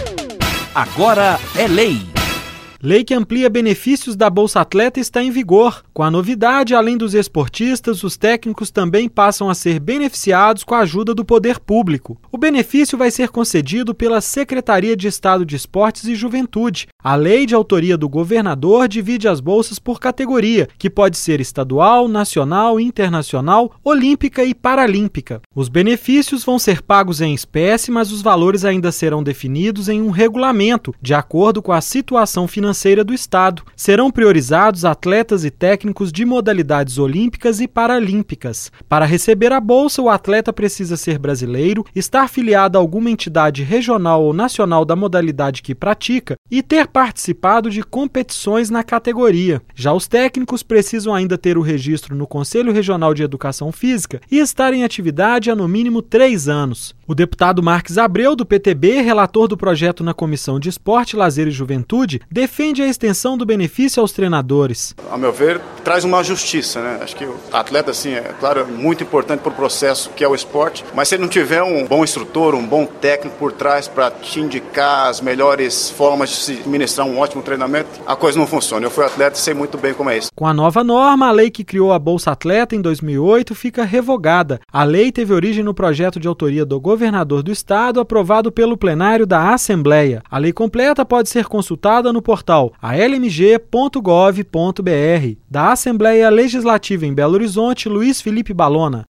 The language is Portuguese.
Agora é lei. Lei que amplia benefícios da Bolsa Atleta está em vigor. Com a novidade, além dos esportistas, os técnicos também passam a ser beneficiados com a ajuda do poder público. O benefício vai ser concedido pela Secretaria de Estado de Esportes e Juventude. A lei, de autoria do governador, divide as bolsas por categoria, que pode ser estadual, nacional, internacional, olímpica e paralímpica. Os benefícios vão ser pagos em espécie, mas os valores ainda serão definidos em um regulamento, de acordo com a situação financeira do Estado. Serão priorizados atletas e técnicos de modalidades olímpicas e paralímpicas. Para receber a bolsa, o atleta precisa ser brasileiro, estar filiado a alguma entidade regional ou nacional da modalidade que pratica e ter participado de competições na categoria. Já os técnicos precisam ainda ter o registro no Conselho Regional de Educação Física e estar em atividade há no mínimo 3 anos. O deputado Marques Abreu, do PTB, relator do projeto na Comissão de Esporte, Lazer e Juventude, defende a extensão do benefício aos treinadores. Ao meu ver, traz uma justiça, né? Acho que o atleta, assim, é claro, é muito importante para o processo que é o esporte, mas se ele não tiver um bom instrutor, um bom técnico por trás para te indicar as melhores formas de se ministrar um ótimo treinamento, a coisa não funciona. Eu fui atleta e sei muito bem como é isso. Com a nova norma, a lei que criou a Bolsa Atleta em 2008 fica revogada. A lei teve origem no projeto de autoria do governador do estado, aprovado pelo plenário da Assembleia. A lei completa pode ser consultada no portal almg.gov.br. Da Assembleia Legislativa em Belo Horizonte, Luiz Felipe Balona.